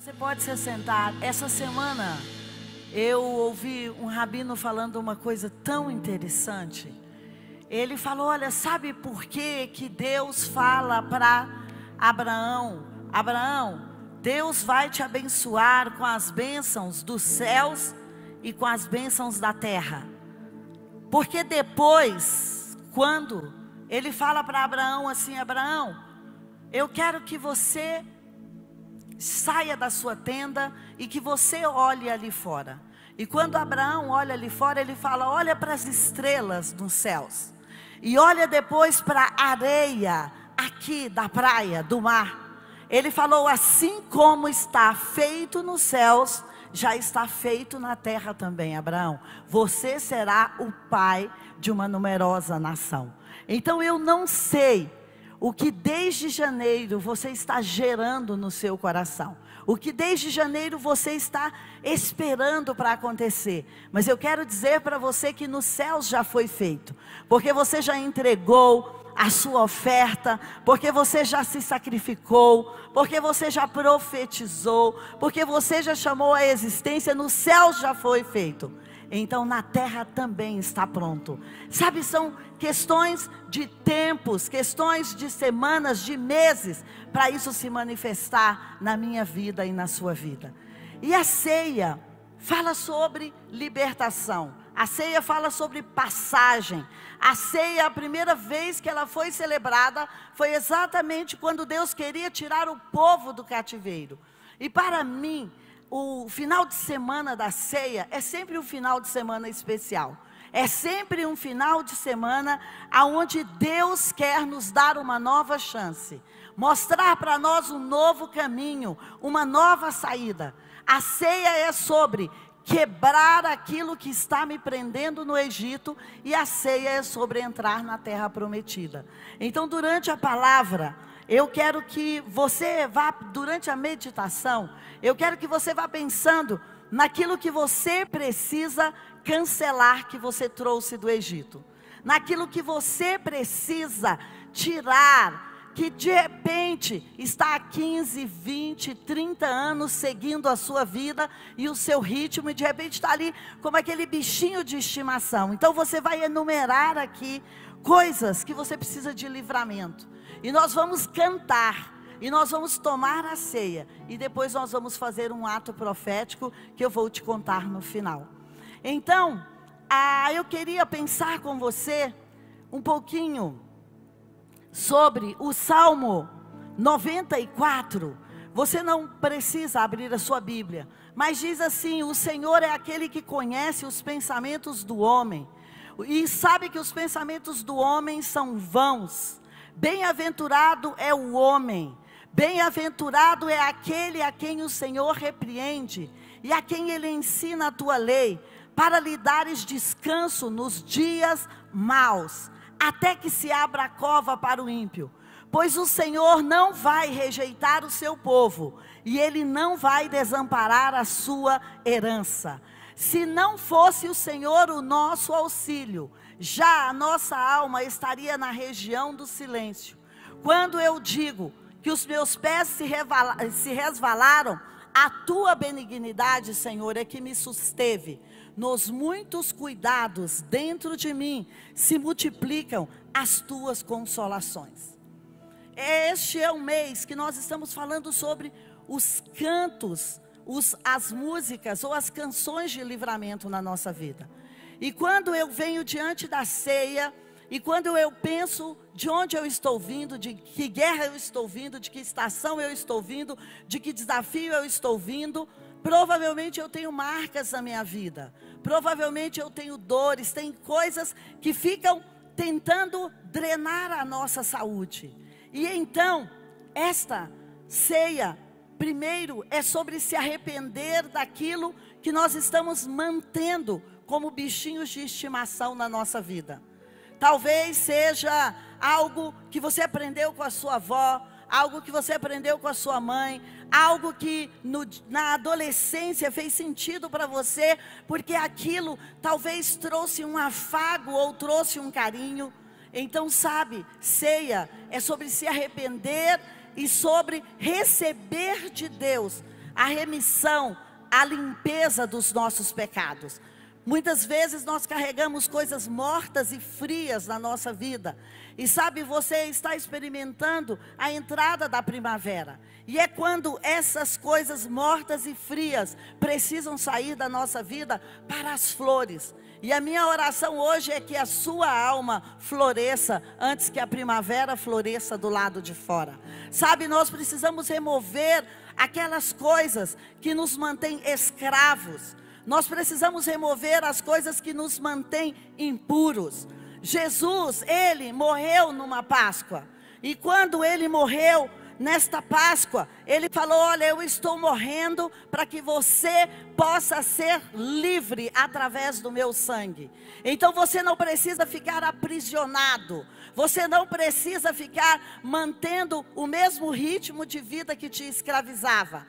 Você pode se sentar. Essa semana eu ouvi um rabino falando uma coisa tão interessante. Ele falou: olha, sabe por que Deus fala para Abraão: Abraão, Deus vai te abençoar com as bênçãos dos céus e com as bênçãos da terra. Porque depois, quando ele fala para Abraão assim: Abraão, eu quero que você saia da sua tenda e que você olhe ali fora. E quando Abraão olha ali fora, ele fala: olha para as estrelas nos céus. E olha depois para a areia aqui da praia, do mar. Ele falou: assim como está feito nos céus, já está feito na terra também, Abraão. Você será o pai de uma numerosa nação. Então eu não sei o que desde janeiro você está gerando no seu coração. O que desde janeiro você está esperando para acontecer. Mas eu quero dizer para você que nos céus já foi feito. Porque você já entregou a sua oferta, porque você já se sacrificou, porque você já profetizou, porque você já chamou a existência, no céu já foi feito. Então na terra também está pronto. Sabe, são questões de tempos, questões de semanas, de meses, para isso se manifestar na minha vida e na sua vida. E a ceia fala sobre libertação. A ceia fala sobre passagem. A ceia, a primeira vez que ela foi celebrada, foi exatamente quando Deus queria tirar o povo do cativeiro. E para mim, o final de semana da ceia é sempre um final de semana especial. É sempre um final de semana onde Deus quer nos dar uma nova chance. Mostrar para nós um novo caminho, uma nova saída. A ceia é sobre quebrar aquilo que está me prendendo no Egito, e a ceia é sobre entrar na terra prometida. Então, durante a palavra, eu quero que você vá, durante a meditação, eu quero que você vá pensando naquilo que você precisa cancelar, que você trouxe do Egito. Naquilo que você precisa tirar, que de repente está há 15, 20, 30 anos seguindo a sua vida e o seu ritmo, e de repente está ali como aquele bichinho de estimação. Então você vai enumerar aqui coisas que você precisa de livramento. E nós vamos cantar, e nós vamos tomar a ceia, e depois nós vamos fazer um ato profético que eu vou te contar no final. Então, eu queria pensar com você um pouquinho sobre o Salmo 94. Você não precisa abrir a sua Bíblia, mas diz assim: o Senhor é aquele que conhece os pensamentos do homem, e sabe que os pensamentos do homem são vãos. Bem-aventurado é o homem, bem-aventurado é aquele a quem o Senhor repreende, e a quem ele ensina a tua lei, para lhe dares descanso nos dias maus, até que se abra a cova para o ímpio. Pois o Senhor não vai rejeitar o seu povo, e Ele não vai desamparar a sua herança. Se não fosse o Senhor o nosso auxílio, já a nossa alma estaria na região do silêncio. Quando eu digo que os meus pés se resvalaram, a tua benignidade, Senhor, é que me susteve. Nos muitos cuidados dentro de mim se multiplicam as tuas consolações. Este é um mês que nós estamos falando sobre os cantos, as músicas ou as canções de livramento na nossa vida. E quando eu venho diante da ceia, e quando eu penso de onde eu estou vindo, de que guerra eu estou vindo, de que estação eu estou vindo, de que desafio eu estou vindo, provavelmente eu tenho marcas na minha vida, provavelmente eu tenho dores, tem coisas que ficam tentando drenar a nossa saúde. E então, esta ceia, primeiro, é sobre se arrepender daquilo que nós estamos mantendo como bichinhos de estimação na nossa vida. Talvez seja algo que você aprendeu com a sua avó, algo que você aprendeu com a sua mãe, algo que na adolescência fez sentido para você, porque aquilo talvez trouxe um afago ou trouxe um carinho. Então, sabe, ceia é sobre se arrepender e sobre receber de Deus a remissão, a limpeza dos nossos pecados. Muitas vezes nós carregamos coisas mortas e frias na nossa vida. E sabe, você está experimentando a entrada da primavera. E é quando essas coisas mortas e frias precisam sair da nossa vida para as flores. E a minha oração hoje é que a sua alma floresça antes que a primavera floresça do lado de fora. Sabe, nós precisamos remover aquelas coisas que nos mantêm escravos. Nós precisamos remover as coisas que nos mantêm impuros. Jesus, ele morreu numa Páscoa. E quando ele morreu nesta Páscoa, ele falou: olha, eu estou morrendo para que você possa ser livre através do meu sangue. Então você não precisa ficar aprisionado. Você não precisa ficar mantendo o mesmo ritmo de vida que te escravizava.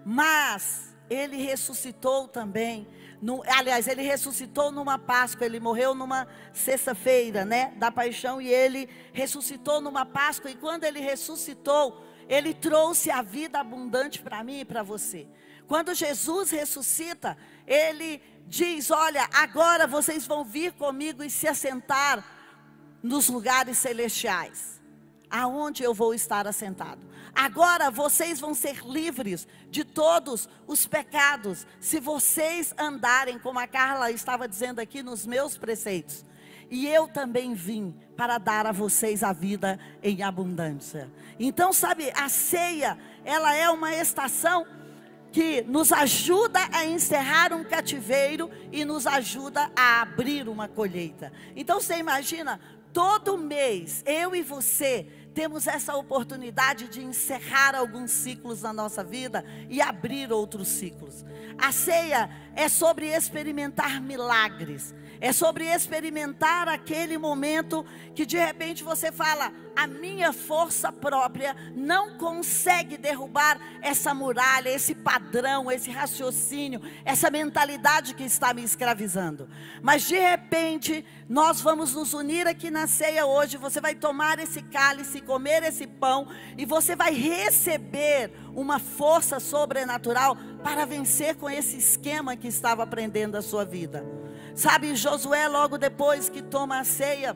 Mas ele ressuscitou também. Ele ressuscitou numa Páscoa. Ele morreu numa sexta-feira, da paixão. E ele ressuscitou numa Páscoa. E quando ele ressuscitou, ele trouxe a vida abundante para mim e para você. Quando Jesus ressuscita, ele diz: olha, agora vocês vão vir comigo e se assentar nos lugares celestiais, aonde eu vou estar assentado. Agora vocês vão ser livres de todos os pecados, se vocês andarem, como a Carla estava dizendo aqui, nos meus preceitos. E eu também vim para dar a vocês a vida em abundância. Então, sabe, a ceia, ela é uma estação que nos ajuda a encerrar um cativeiro e nos ajuda a abrir uma colheita. Então você imagina, todo mês, eu e você temos essa oportunidade de encerrar alguns ciclos na nossa vida e abrir outros ciclos. A ceia é sobre experimentar milagres. É sobre experimentar aquele momento que de repente você fala: a minha força própria não consegue derrubar essa muralha, esse padrão, esse raciocínio, essa mentalidade que está me escravizando. Mas de repente nós vamos nos unir aqui na ceia hoje. Você vai tomar esse cálice, comer esse pão, e você vai receber uma força sobrenatural para vencer com esse esquema que estava prendendo a sua vida. Sabe, Josué, logo depois que toma a ceia,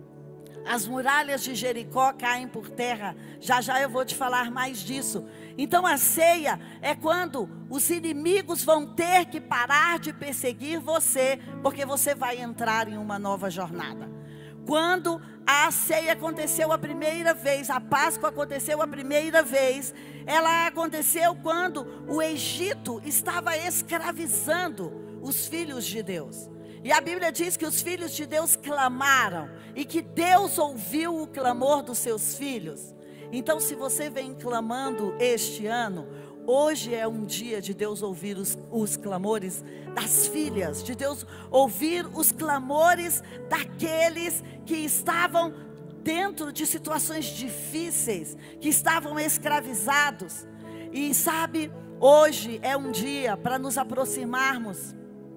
as muralhas de Jericó caem por terra. Já já eu vou te falar mais disso. Então a ceia é quando os inimigos vão ter que parar de perseguir você, porque você vai entrar em uma nova jornada. Quando a ceia aconteceu a primeira vez, a Páscoa aconteceu a primeira vez, ela aconteceu quando o Egito estava escravizando os filhos de Deus. E a Bíblia diz que os filhos de Deus clamaram, e que Deus ouviu o clamor dos seus filhos. Então, se você vem clamando este ano, hoje é um dia de Deus ouvir os clamores das filhas, de Deus ouvir os clamores daqueles que estavam dentro de situações difíceis, que estavam escravizados. E sabe, hoje é um dia para nos aproximarmos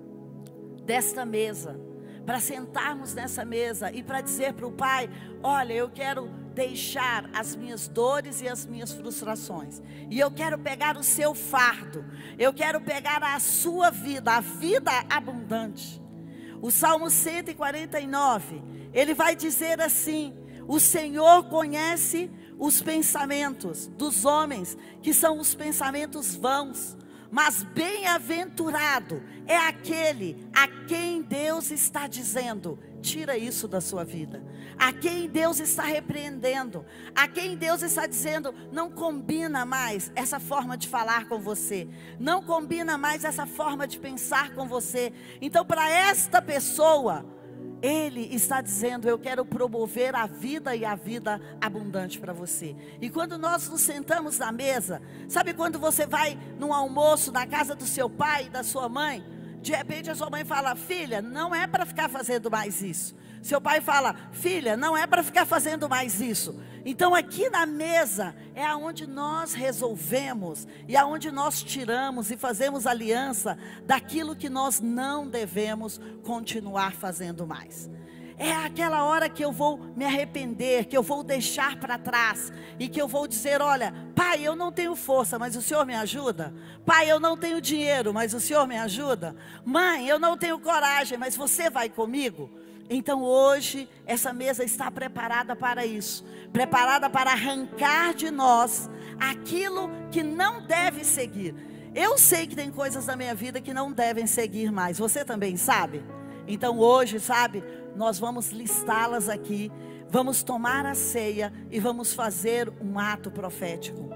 desta mesa, para sentarmos nessa mesa e para dizer para o Pai: olha, eu quero deixar as minhas dores e as minhas frustrações, e eu quero pegar o seu fardo, eu quero pegar a sua vida, a vida abundante. O Salmo 149, ele vai dizer assim: o Senhor conhece os pensamentos dos homens, que são os pensamentos vãos, mas bem-aventurado é aquele a quem Deus está dizendo: tira isso da sua vida. A quem Deus está repreendendo, a quem Deus está dizendo: não combina mais essa forma de falar com você, não combina mais essa forma de pensar com você. Então, para esta pessoa, Ele está dizendo: eu quero promover a vida e a vida abundante para você. E quando nós nos sentamos na mesa, sabe quando você vai num almoço na casa do seu pai e da sua mãe? De repente a sua mãe fala: filha, não é para ficar fazendo mais isso. Seu pai fala: filha, não é para ficar fazendo mais isso. Então aqui na mesa é aonde nós resolvemos, e aonde nós tiramos e fazemos aliança daquilo que nós não devemos continuar fazendo mais. É aquela hora que eu vou me arrepender, que eu vou deixar para trás e que eu vou dizer: olha, pai, eu não tenho força, mas o Senhor me ajuda. Pai, eu não tenho dinheiro, mas o Senhor me ajuda. Mãe, eu não tenho coragem, mas você vai comigo. Então hoje essa mesa está preparada para isso, preparada para arrancar de nós aquilo que não deve seguir. Eu sei que tem coisas na minha vida que não devem seguir mais, você também sabe? Então hoje, sabe, nós vamos listá-las aqui, vamos tomar a ceia e vamos fazer um ato profético.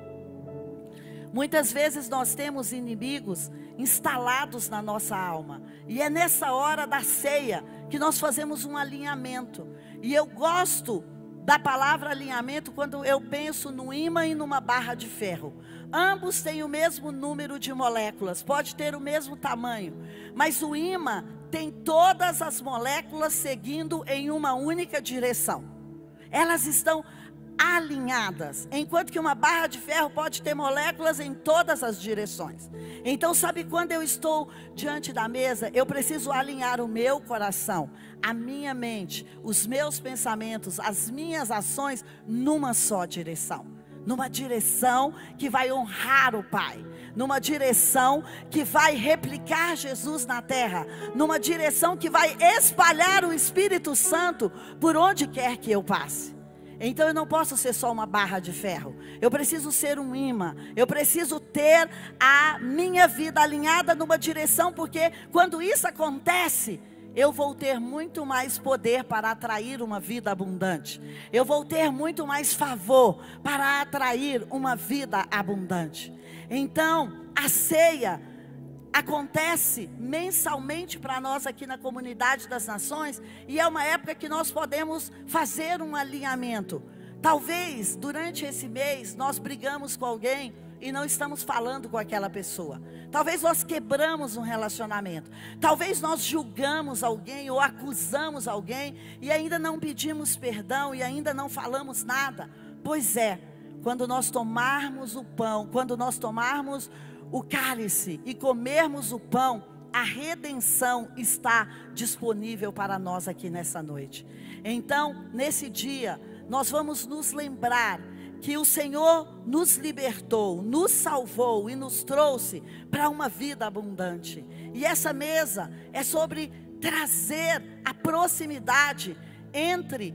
Muitas vezes nós temos inimigos instalados na nossa alma, e é nessa hora da ceia que nós fazemos um alinhamento. E eu gosto da palavra alinhamento quando eu penso no ímã e numa barra de ferro. Ambos têm o mesmo número de moléculas, pode ter o mesmo tamanho, mas o ímã tem todas as moléculas seguindo em uma única direção. Elas estão alinhadas, enquanto que uma barra de ferro pode ter moléculas em todas as direções. Então, sabe, quando eu estou diante da mesa, eu preciso alinhar o meu coração, a minha mente, os meus pensamentos, as minhas ações numa só direção. Numa direção que vai honrar o Pai, numa direção que vai replicar Jesus na terra, numa direção que vai espalhar o Espírito Santo por onde quer que eu passe. Então eu não posso ser só uma barra de ferro, eu preciso ser um ímã, eu preciso ter a minha vida alinhada numa direção, porque quando isso acontece, eu vou ter muito mais poder para atrair uma vida abundante. Eu vou ter muito mais favor para atrair uma vida abundante. Então, a ceia acontece mensalmente para nós aqui na Comunidade das Nações. E é uma época que nós podemos fazer um alinhamento. Talvez durante esse mês nós brigamos com alguém e não estamos falando com aquela pessoa. Talvez nós quebramos um relacionamento. Talvez nós julgamos alguém ou acusamos alguém e ainda não pedimos perdão e ainda não falamos nada. Pois é, quando nós tomarmos o pão, quando nós tomarmos o cálice e comermos o pão, a redenção está disponível para nós aqui nessa noite. Então, nesse dia, nós vamos nos lembrar que o Senhor nos libertou, nos salvou e nos trouxe para uma vida abundante. E essa mesa é sobre trazer a proximidade entre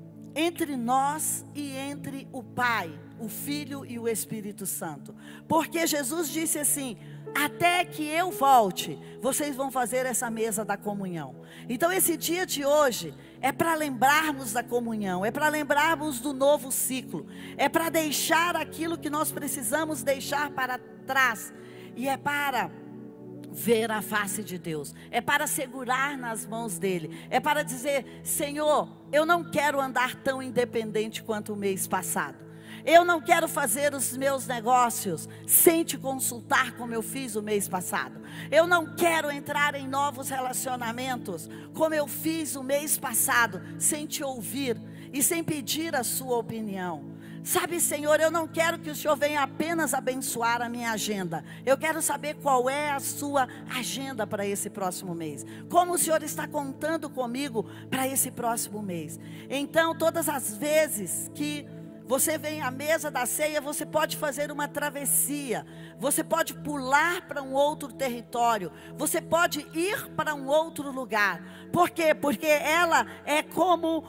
nós e entre o Pai, o Filho e o Espírito Santo. Porque Jesus disse assim: até que eu volte, vocês vão fazer essa mesa da comunhão. Então esse dia de hoje é para lembrarmos da comunhão, é para lembrarmos do novo ciclo, é para deixar aquilo que nós precisamos deixar para trás, e é para ver a face de Deus, é para segurar nas mãos dele, é para dizer: Senhor, eu não quero andar tão independente quanto o mês passado. Eu não quero fazer os meus negócios sem te consultar como eu fiz o mês passado. Eu não quero entrar em novos relacionamentos como eu fiz o mês passado, sem te ouvir e sem pedir a sua opinião. Sabe, Senhor, eu não quero que o Senhor venha apenas abençoar a minha agenda. Eu quero saber qual é a sua agenda para esse próximo mês. Como o Senhor está contando comigo para esse próximo mês. Então, todas as vezes que você vem à mesa da ceia, você pode fazer uma travessia, você pode pular para um outro território, você pode ir para um outro lugar. Por quê? Porque ela é como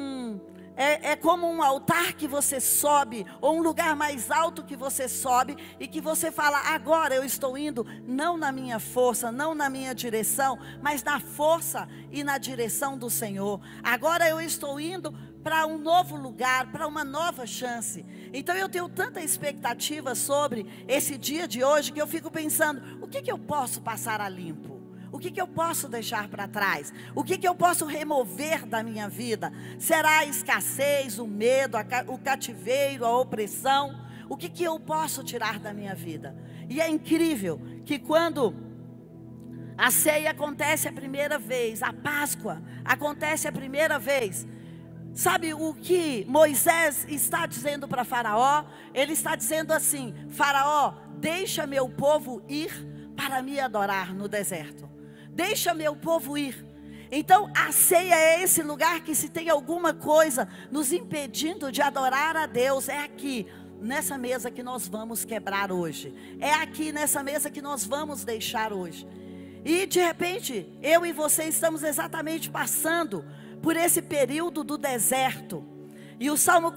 um altar que você sobe, ou um lugar mais alto que você sobe, e que você fala: agora eu estou indo, não na minha força, não na minha direção, mas na força e na direção do Senhor. Agora eu estou indo para um novo lugar, para uma nova chance. Então eu tenho tanta expectativa sobre esse dia de hoje, que eu fico pensando: o que eu posso passar a limpo? O que eu posso deixar para trás? O que eu posso remover da minha vida? Será a escassez, o medo, o cativeiro, a opressão? O que eu posso tirar da minha vida? E é incrível que quando a ceia acontece a primeira vez, a Páscoa acontece a primeira vez, sabe o que Moisés está dizendo para Faraó? Ele está dizendo assim: Faraó, deixa meu povo ir para me adorar no deserto. Deixa meu povo ir. Então a ceia é esse lugar que, se tem alguma coisa nos impedindo de adorar a Deus, é aqui, nessa mesa que nós vamos quebrar hoje. É aqui nessa mesa que nós vamos deixar hoje. E de repente, eu e você estamos exatamente passando por esse período do deserto. E o Salmo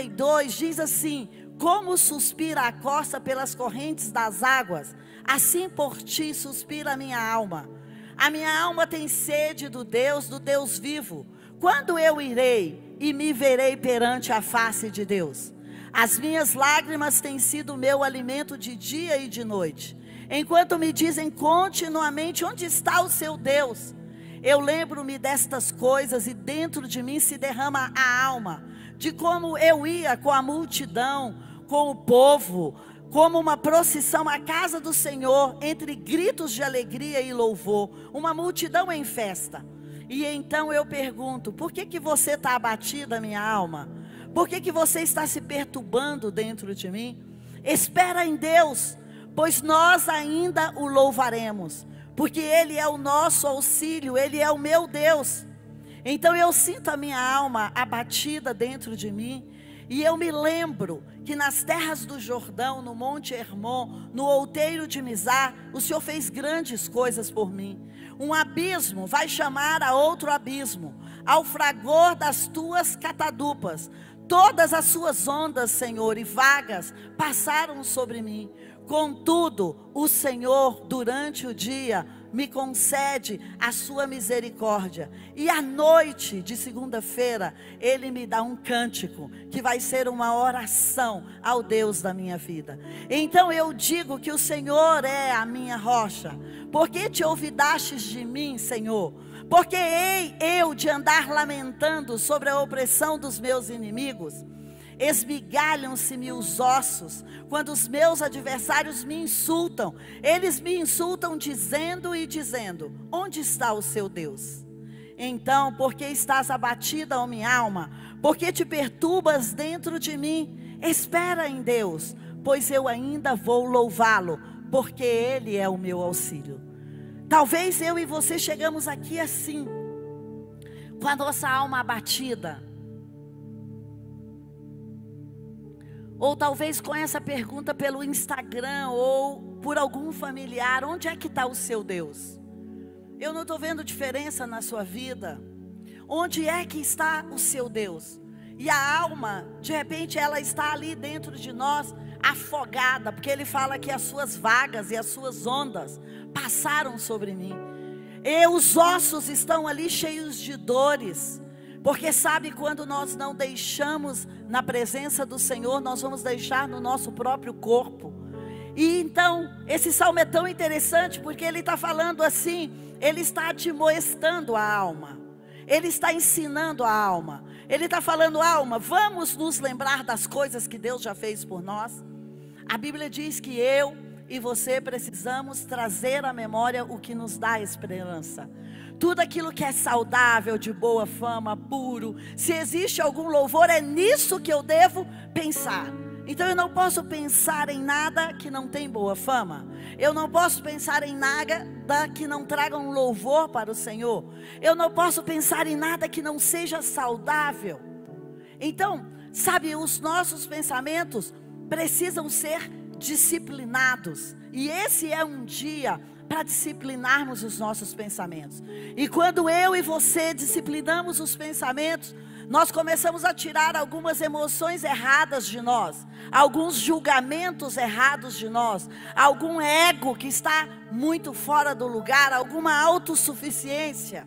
42 diz assim: como suspira a costa pelas correntes das águas, assim por ti suspira a minha alma. A minha alma tem sede do Deus vivo. Quando eu irei e me verei perante a face de Deus? As minhas lágrimas têm sido meu alimento de dia e de noite, enquanto me dizem continuamente: onde está o seu Deus? Eu lembro-me destas coisas e dentro de mim se derrama a alma, de como eu ia com a multidão, com o povo, como uma procissão à casa do Senhor, entre gritos de alegria e louvor, uma multidão em festa. E então eu pergunto: por que você está abatida, minha alma? Por que você está se perturbando dentro de mim? Espera em Deus, pois nós ainda o louvaremos, porque Ele é o nosso auxílio, Ele é o meu Deus. Então eu sinto a minha alma abatida dentro de mim, e eu me lembro que nas terras do Jordão, no Monte Hermon, no outeiro de Mizar, o Senhor fez grandes coisas por mim. Um abismo vai chamar a outro abismo, ao fragor das tuas catadupas. Todas as suas ondas, Senhor, e vagas passaram sobre mim. Contudo, o Senhor, durante o dia, me concede a sua misericórdia. E à noite de segunda-feira, Ele me dá um cântico, que vai ser uma oração ao Deus da minha vida. Então eu digo que o Senhor é a minha rocha. Por que te olvidastes de mim, Senhor? Porque hei eu de andar lamentando sobre a opressão dos meus inimigos? Esmigalham-se-me os ossos, quando os meus adversários me insultam. Eles me insultam dizendo e dizendo: onde está o seu Deus? Então, por que estás abatida, ó minha alma? Por que te perturbas dentro de mim? Espera em Deus, pois eu ainda vou louvá-lo, porque Ele é o meu auxílio. Talvez eu e você chegamos aqui assim, com a nossa alma abatida. Ou talvez com essa pergunta pelo Instagram, ou por algum familiar: onde é que está o seu Deus? Eu não estou vendo diferença na sua vida. Onde é que está o seu Deus? E a alma, de repente, ela está ali dentro de nós, afogada, porque Ele fala que as suas vagas e as suas ondas passaram sobre mim. E os ossos estão ali cheios de dores. Porque sabe, quando nós não deixamos na presença do Senhor, nós vamos deixar no nosso próprio corpo. E então, esse salmo é tão interessante, porque ele está falando assim, ele está admoestando a alma. Ele está ensinando a alma. Ele está falando: alma, vamos nos lembrar das coisas que Deus já fez por nós. A Bíblia diz que eu e você precisamos trazer à memória o que nos dá esperança. Tudo aquilo que é saudável, de boa fama, puro. Se existe algum louvor, é nisso que eu devo pensar. Então eu não posso pensar em nada que não tem boa fama. Eu não posso pensar em nada que não traga um louvor para o Senhor. Eu não posso pensar em nada que não seja saudável. Então, sabe, os nossos pensamentos precisam ser disciplinados. E esse é um dia para disciplinarmos os nossos pensamentos. E quando eu e você disciplinamos os pensamentos, nós começamos a tirar algumas emoções erradas de nós, alguns julgamentos errados de nós, algum ego que está muito fora do lugar, alguma autossuficiência.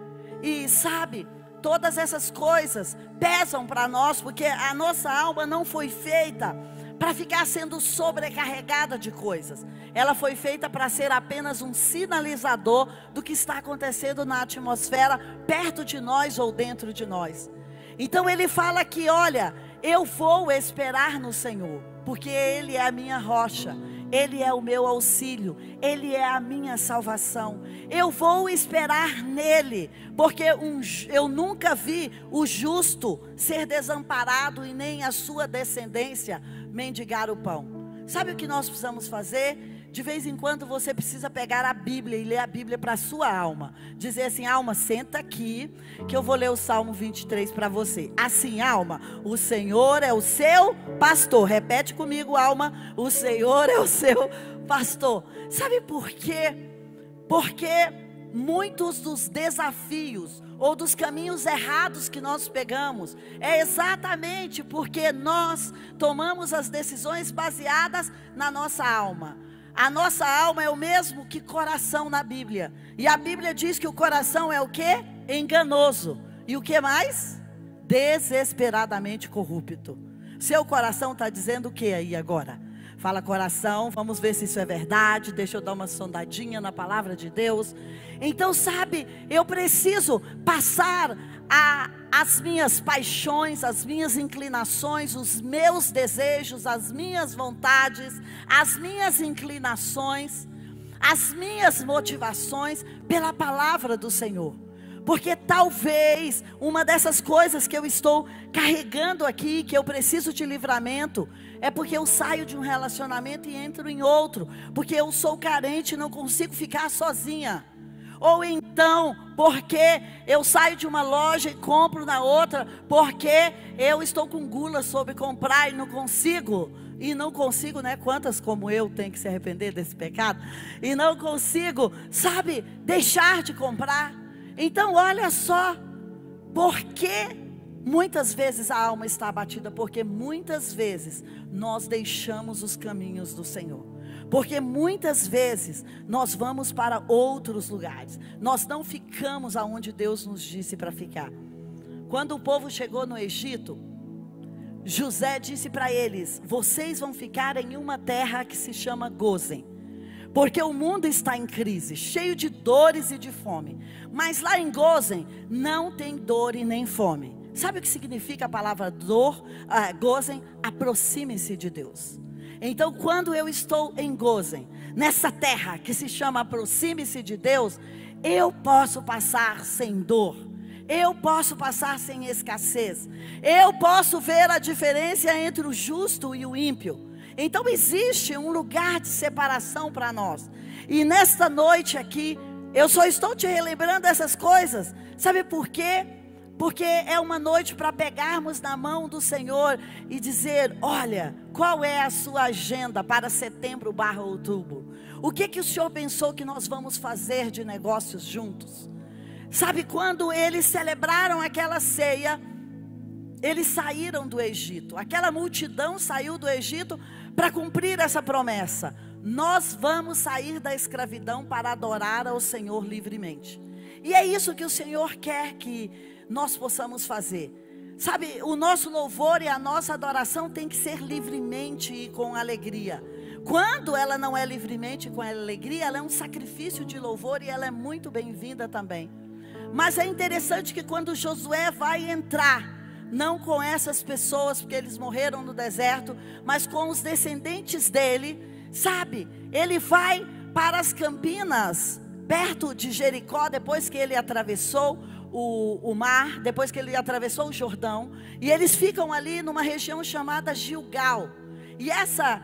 E sabe, todas essas coisas pesam para nós, porque a nossa alma não foi feita para ficar sendo sobrecarregada de coisas. Ela foi feita para ser apenas um sinalizador do que está acontecendo na atmosfera, perto de nós ou dentro de nós. Então ele fala que, olha, eu vou esperar no Senhor, porque Ele é a minha rocha, Ele é o meu auxílio, Ele é a minha salvação. Eu vou esperar nele, porque eu nunca vi o justo ser desamparado e nem a sua descendência mendigar o pão. Sabe o que nós precisamos fazer? de vez em quando você precisa pegar a Bíblia e ler a Bíblia para a sua alma. Dizer assim: alma, senta aqui, que eu vou ler o Salmo 23 para você. Assim, alma, o Senhor é o seu pastor. Repete comigo, alma, o Senhor é o seu pastor. Sabe por quê? Porque muitos dos desafios ou dos caminhos errados que nós pegamos é exatamente porque nós tomamos as decisões baseadas na nossa alma. A nossa alma é o mesmo que coração na Bíblia. E a Bíblia diz que o coração é o quê? Enganoso. E o que mais? Desesperadamente corrupto. Seu coração está dizendo o que aí agora? Fala, coração, vamos ver se isso é verdade. Deixa eu dar uma sondadinha na palavra de Deus. Então, sabe, eu preciso passar as minhas paixões, as minhas inclinações, os meus desejos, as minhas vontades, as minhas inclinações, as minhas motivações pela palavra do Senhor. Porque talvez uma dessas coisas que eu estou carregando aqui, que eu preciso de livramento, é porque eu saio de um relacionamento e entro em outro, porque eu sou carente e não consigo ficar sozinha. Ou então, porque eu saio de uma loja e compro na outra, porque eu estou com gula sobre comprar e não consigo. E não consigo, né? Quantas como eu têm que se arrepender desse pecado? E não consigo, sabe, deixar de comprar. Então olha só, porque muitas vezes a alma está abatida, porque muitas vezes nós deixamos os caminhos do Senhor. Porque muitas vezes nós vamos para outros lugares. Nós não ficamos aonde Deus nos disse para ficar. Quando o povo chegou no Egito, José disse para eles: vocês vão ficar em uma terra que se chama Gósen. Porque o mundo está em crise, cheio de dores e de fome. Mas lá em Gósen não tem dor e nem fome. Sabe o que significa a palavra dor? Gósen, aproxime-se de Deus. Então, quando eu estou em Gósen, nessa terra que se chama aproxime-se de Deus, eu posso passar sem dor, eu posso passar sem escassez, eu posso ver a diferença entre o justo e o ímpio. Então existe um lugar de separação para nós. E nesta noite aqui, eu só estou te relembrando essas coisas. Sabe por quê? Porque é uma noite para pegarmos na mão do Senhor e dizer: olha, qual é a sua agenda para setembro/outubro? O que o Senhor pensou que nós vamos fazer de negócios juntos? Sabe, quando eles celebraram aquela ceia, eles saíram do Egito. Aquela multidão saiu do Egito para cumprir essa promessa. Nós vamos sair da escravidão para adorar ao Senhor livremente. E é isso que o Senhor quer que nós possamos fazer. Sabe, o nosso louvor e a nossa adoração tem que ser livremente e com alegria. Quando ela não é livremente e com alegria, ela é um sacrifício de louvor e ela é muito bem-vinda também. Mas é interessante que quando Josué vai entrar, não com essas pessoas, porque eles morreram no deserto, mas com os descendentes dele, sabe? Ele vai para as campinas, perto de Jericó, depois que ele atravessou o mar, depois que ele atravessou o Jordão, e eles ficam ali numa região chamada Gilgal. E essa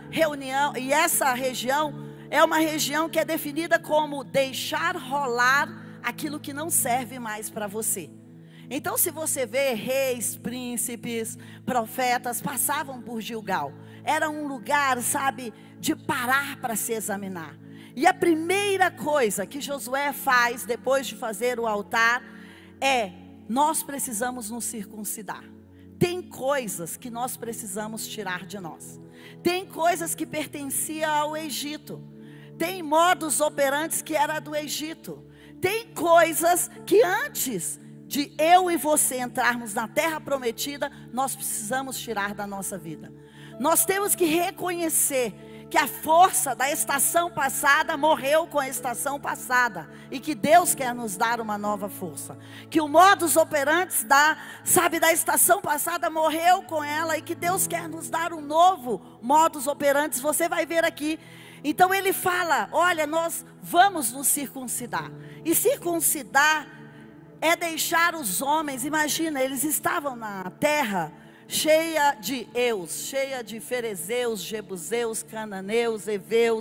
região é uma região que é definida como deixar rolar aquilo que não serve mais para você. Então, se você vê reis, príncipes, profetas, passavam por Gilgal. Era um lugar, sabe, de parar para se examinar. E a primeira coisa que Josué faz, depois de fazer o altar, é: nós precisamos nos circuncidar. Tem coisas que nós precisamos tirar de nós. Tem coisas que pertenciam ao Egito. Tem modus operantes que era do Egito. Tem coisas que antes de eu e você entrarmos na terra prometida, nós precisamos tirar da nossa vida. Nós temos que reconhecer que a força da estação passada morreu com a estação passada, e que Deus quer nos dar uma nova força. Que o modus operandi da estação passada morreu com ela, e que Deus quer nos dar um novo modus operandi. Você vai ver aqui. Então ele fala: olha, nós vamos nos circuncidar. E circuncidar é deixar os homens, imagina, eles estavam na terra cheia de eus, cheia de ferezeus, jebuseus, cananeus, heveus.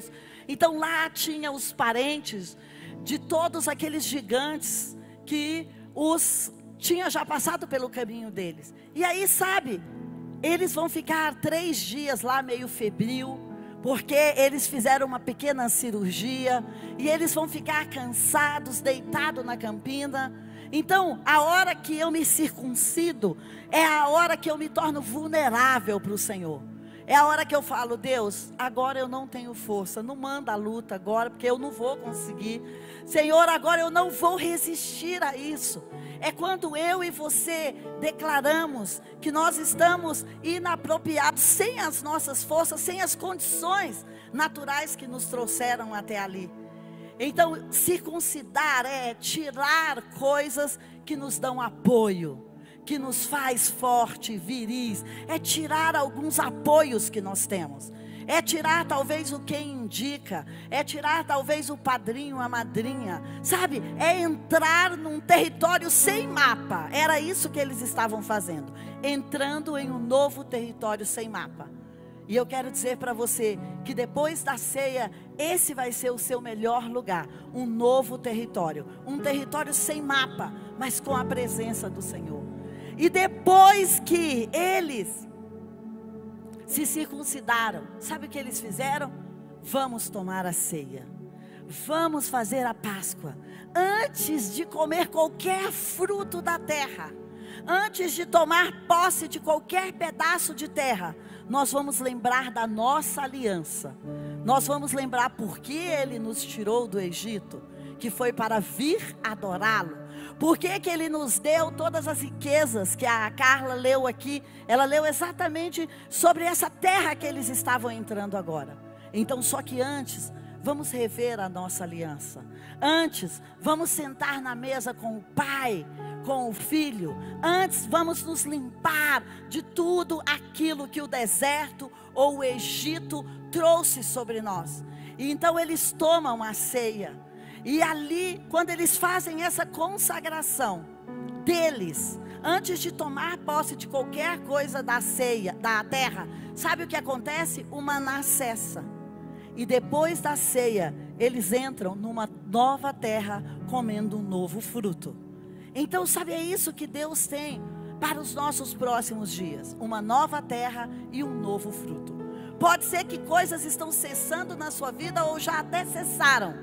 Então lá tinha os parentes de todos aqueles gigantes que os tinha já passado pelo caminho deles. E aí, sabe, eles vão ficar 3 dias lá meio febril, porque eles fizeram uma pequena cirurgia, e eles vão ficar cansados, deitados na campina. Então, a hora que eu me circuncido, é a hora que eu me torno vulnerável para o Senhor. É a hora que eu falo: Deus, agora eu não tenho força, não manda a luta agora, porque eu não vou conseguir. Senhor, agora eu não vou resistir a isso. É quando eu e você declaramos que nós estamos inapropriados, sem as nossas forças, sem as condições naturais que nos trouxeram até ali. Então, circuncidar é tirar coisas que nos dão apoio, que nos faz forte, viris. É tirar alguns apoios que nós temos. É tirar talvez o quem indica. É tirar talvez o padrinho, a madrinha. Sabe? É entrar num território sem mapa. Era isso que eles estavam fazendo. Entrando em um novo território sem mapa. E eu quero dizer para você que depois da ceia, esse vai ser o seu melhor lugar. Um novo território. Um território sem mapa, mas com a presença do Senhor. E depois que eles se circuncidaram, sabe o que eles fizeram? Vamos tomar a ceia. Vamos fazer a Páscoa. Antes de comer qualquer fruto da terra, antes de tomar posse de qualquer pedaço de terra, nós vamos lembrar da nossa aliança. Nós vamos lembrar por que Ele nos tirou do Egito, que foi para vir adorá-lo. Por que que Ele nos deu todas as riquezas que a Carla leu aqui? Ela leu exatamente sobre essa terra que eles estavam entrando agora. Então, só que antes, vamos rever a nossa aliança. Antes, vamos sentar na mesa com o Pai, com o Filho. Antes, vamos nos limpar de tudo aquilo que o deserto ou o Egito trouxe sobre nós. E então eles tomam a ceia. E ali, quando eles fazem essa consagração deles, antes de tomar posse de qualquer coisa da ceia, da terra, sabe o que acontece? O maná cessa. E depois da ceia, eles entram numa nova terra, comendo um novo fruto. Então, sabe, é isso que Deus tem para os nossos próximos dias. Uma nova terra e um novo fruto. Pode ser que coisas estão cessando na sua vida, ou já até cessaram.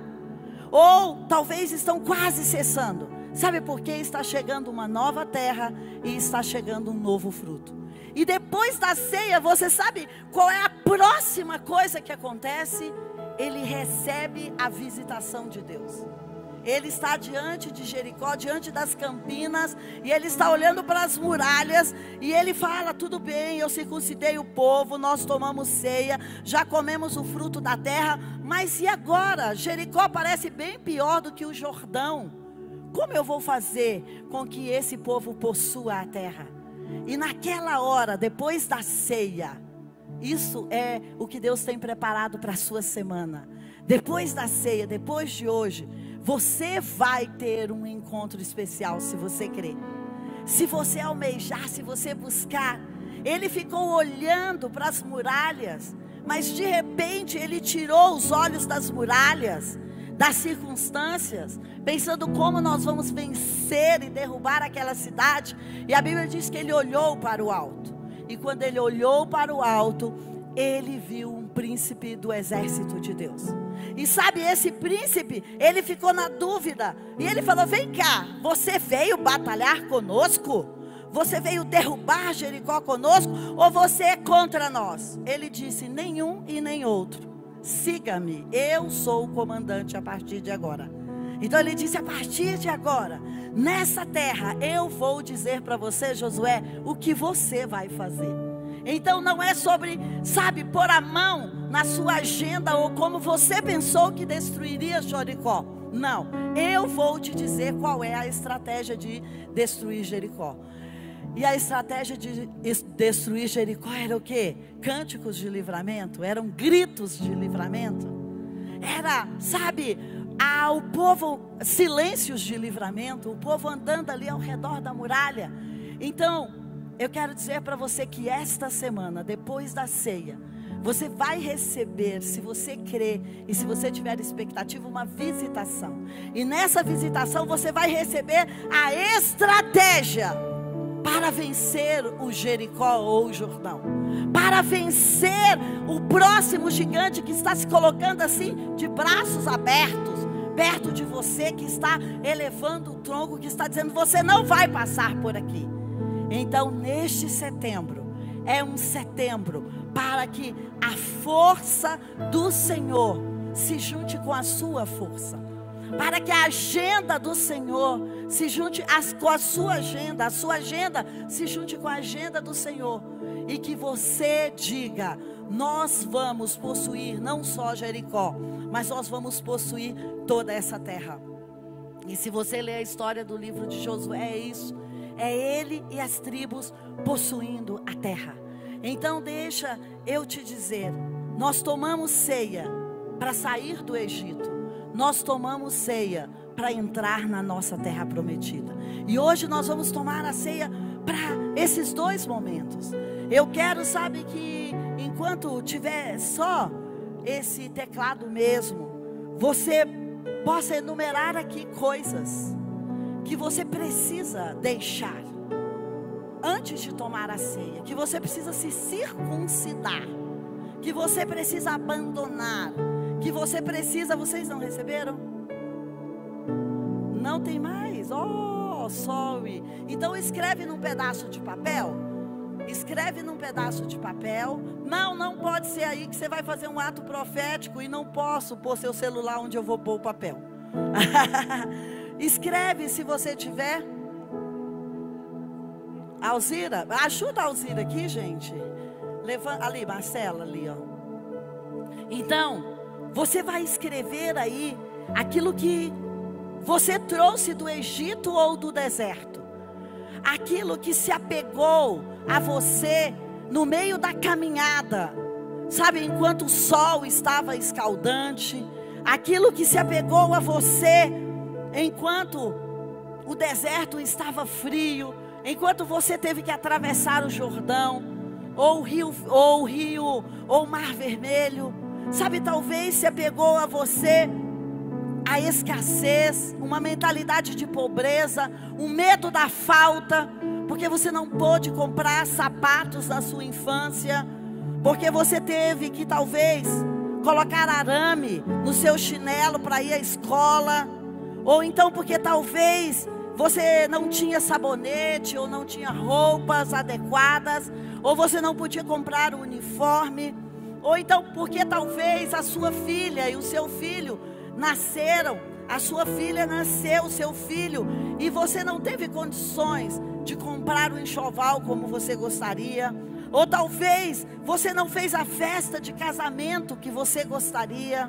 Ou talvez estão quase cessando. Sabe por quê? Está chegando uma nova terra e está chegando um novo fruto. E depois da ceia, você sabe qual é a próxima coisa que acontece? Ele recebe a visitação de Deus. Ele está diante de Jericó, diante das campinas, e ele está olhando para as muralhas, e ele fala: tudo bem, eu circuncidei o povo, nós tomamos ceia, já comemos o fruto da terra, mas e agora? Jericó parece bem pior do que o Jordão. Como eu vou fazer com que esse povo possua a terra? E naquela hora, depois da ceia, isso é o que Deus tem preparado para a sua semana. Depois da ceia, depois de hoje, você vai ter um encontro especial, se você crer. Se você almejar, se você buscar. Ele ficou olhando para as muralhas, mas de repente ele tirou os olhos das muralhas, das circunstâncias, pensando como nós vamos vencer e derrubar aquela cidade. E a Bíblia diz que ele olhou para o alto. E quando ele olhou para o alto, ele viu um príncipe do exército de Deus. E sabe, esse príncipe, ele ficou na dúvida. E ele falou: vem cá, você veio batalhar conosco? Você veio derrubar Jericó conosco? Ou você é contra nós? Ele disse: nenhum e nem outro. Siga-me, eu sou o comandante a partir de agora. Então ele disse: a partir de agora, nessa terra, eu vou dizer para você, Josué, o que você vai fazer. Então não é sobre, sabe, pôr a mão na sua agenda, ou como você pensou que destruiria Jericó. Não, eu vou te dizer qual é a estratégia de destruir Jericó. E a estratégia de destruir Jericó era o quê? Cânticos de livramento, eram gritos de livramento. Era, sabe, o povo, silêncios de livramento, o povo andando ali ao redor da muralha. Então, eu quero dizer para você que esta semana, depois da ceia, você vai receber, se você crer e se você tiver expectativa, uma visitação. E nessa visitação você vai receber a estratégia para vencer o Jericó ou o Jordão, para vencer o próximo gigante que está se colocando assim, de braços abertos, perto de você, que está elevando o tronco, que está dizendo: você não vai passar por aqui. Então, neste setembro, é um setembro para que a força do Senhor se junte com a sua força, para que a agenda do Senhor se junte com a sua agenda se junte com a agenda do Senhor, e que você diga: nós vamos possuir não só Jericó, mas nós vamos possuir toda essa terra. E se você ler a história do livro de Josué, é isso, é ele e as tribos possuindo a terra. Então deixa eu te dizer, nós tomamos ceia para sair do Egito, nós tomamos ceia para entrar na nossa terra prometida. E hoje nós vamos tomar a ceia para esses dois momentos. Eu quero, sabe, que enquanto tiver só esse teclado mesmo, você possa enumerar aqui coisas que você precisa deixar antes de tomar a ceia, que você precisa se circuncidar, que você precisa abandonar, que você precisa. Vocês não receberam? Não tem mais? Oh, sorry. Então escreve num pedaço de papel. Escreve num pedaço de papel. Não pode ser aí que você vai fazer um ato profético e não posso pôr seu celular onde eu vou pôr o papel. Escreve, se você tiver. Alzira, ajuda a Alzira aqui, gente. Levanta ali, Marcela, ali, ó. Então, você vai escrever aí aquilo que você trouxe do Egito ou do deserto, aquilo que se apegou a você no meio da caminhada, sabe, enquanto o sol estava escaldante, aquilo que se apegou a você enquanto o deserto estava frio, enquanto você teve que atravessar o Jordão, ou o rio, ou o Mar Vermelho, sabe, talvez se apegou a você a escassez, uma mentalidade de pobreza, um medo da falta, porque você não pôde comprar sapatos na sua infância, porque você teve que talvez colocar arame no seu chinelo para ir à escola, ou então porque talvez você não tinha sabonete, ou não tinha roupas adequadas, ou você não podia comprar o uniforme, ou então porque talvez a sua filha e o seu filho nasceram, a sua filha nasceu, o seu filho, e você não teve condições de comprar o enxoval como você gostaria, ou talvez você não fez a festa de casamento que você gostaria,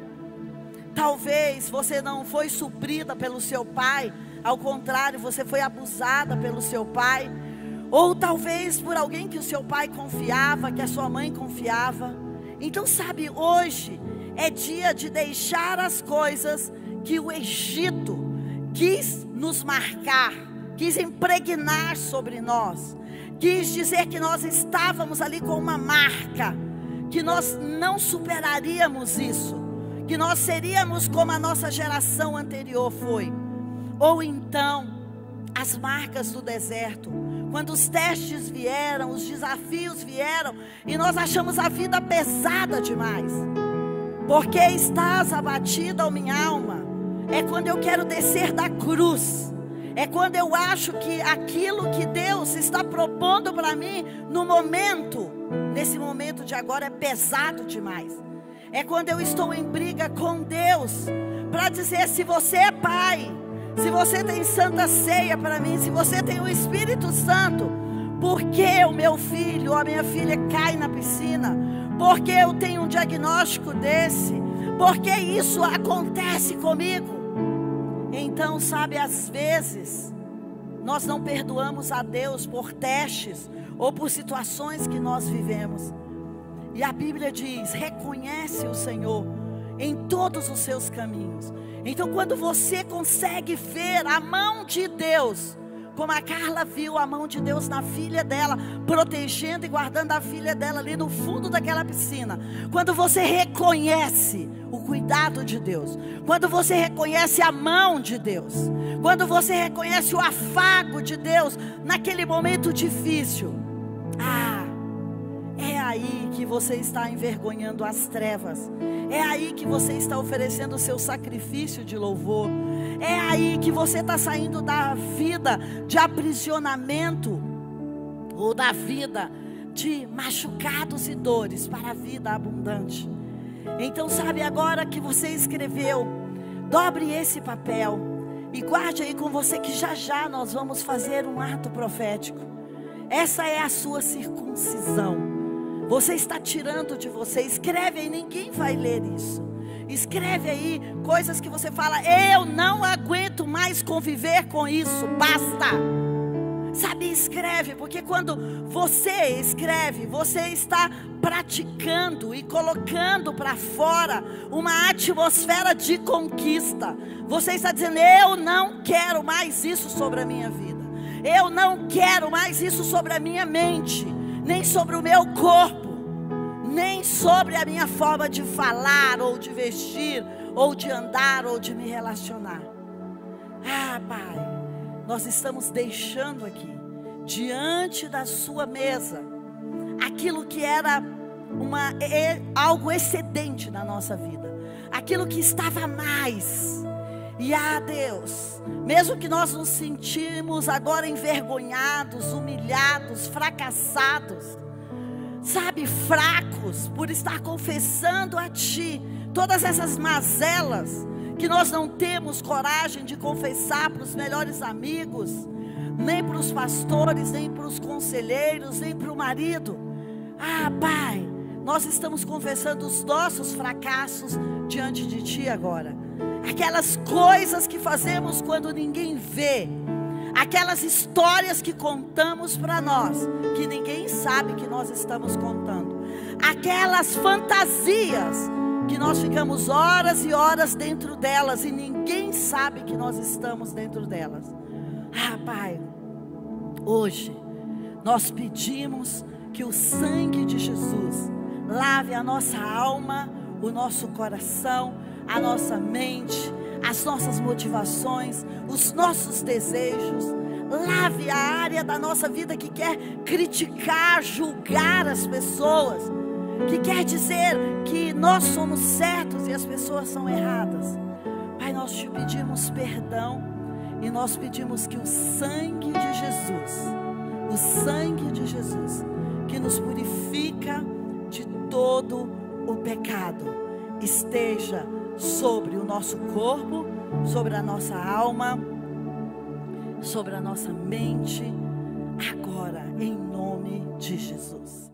talvez você não foi suprida pelo seu pai, ao contrário, você foi abusada pelo seu pai, ou talvez por alguém que o seu pai confiava, que a sua mãe confiava. Então, sabe, hoje é dia de deixar as coisas que o Egito quis nos marcar, quis impregnar sobre nós, quis dizer que nós estávamos ali com uma marca, que nós não superaríamos isso, que nós seríamos como a nossa geração anterior foi. Ou então, as marcas do deserto, quando os testes vieram, os desafios vieram, e nós achamos a vida pesada demais. Porque estás abatida, ó minha alma? É quando eu quero descer da cruz, é quando eu acho que aquilo que Deus está propondo para mim no momento, nesse momento de agora, é pesado demais. É quando eu estou em briga com Deus para dizer: se você é pai, se você tem santa ceia para mim, se você tem o Espírito Santo, por que o meu filho ou a minha filha cai na piscina? Por que eu tenho um diagnóstico desse? Por que isso acontece comigo? Então, sabe, às vezes nós não perdoamos a Deus por testes ou por situações que nós vivemos. E a Bíblia diz: reconhece o Senhor em todos os seus caminhos. Então, quando você consegue ver a mão de Deus como a Carla viu a mão de Deus na filha dela, protegendo e guardando a filha dela ali no fundo daquela piscina. Quando você reconhece o cuidado de Deus, quando você reconhece a mão de Deus, quando você reconhece o afago de Deus naquele momento difícil, é aí que você está envergonhando as trevas. É aí que você está oferecendo o seu sacrifício de louvor. É aí que você está saindo da vida de aprisionamento, ou da vida de machucados e dores, para a vida abundante. Então, sabe, agora que você escreveu, dobre esse papel e guarde aí com você, que já já nós vamos fazer um ato profético. Essa é a sua circuncisão. Você está tirando de você. Escreve aí, ninguém vai ler isso. Escreve aí coisas que você fala: eu não aguento mais conviver com isso, basta. Sabe, escreve, porque quando você escreve, você está praticando e colocando para fora uma atmosfera de conquista. Você está dizendo: eu não quero mais isso sobre a minha vida. Eu não quero mais isso sobre a minha mente, nem sobre o meu corpo, nem sobre a minha forma de falar, ou de vestir, ou de andar, ou de me relacionar. Pai, nós estamos deixando aqui, diante da sua mesa, aquilo que era algo excedente na nossa vida, aquilo que estava a mais. E Deus, mesmo que nós nos sentimos agora envergonhados, humilhados, fracassados, sabe, fracos, por estar confessando a Ti todas essas mazelas que nós não temos coragem de confessar para os melhores amigos, nem para os pastores, nem para os conselheiros, nem para o marido. Pai, nós estamos confessando os nossos fracassos diante de Ti agora. Aquelas coisas que fazemos quando ninguém vê, aquelas histórias que contamos para nós, que ninguém sabe que nós estamos contando, aquelas fantasias que nós ficamos horas e horas dentro delas e ninguém sabe que nós estamos dentro delas. Pai, hoje nós pedimos que o sangue de Jesus lave a nossa alma, o nosso coração, a nossa mente, as nossas motivações, os nossos desejos. Lave a área da nossa vida que quer criticar, julgar as pessoas, que quer dizer que nós somos certos e as pessoas são erradas. Pai, nós te pedimos perdão e nós pedimos que o sangue de Jesus, que nos purifica de todo o pecado, esteja sobre o nosso corpo, sobre a nossa alma, sobre a nossa mente, agora, em nome de Jesus.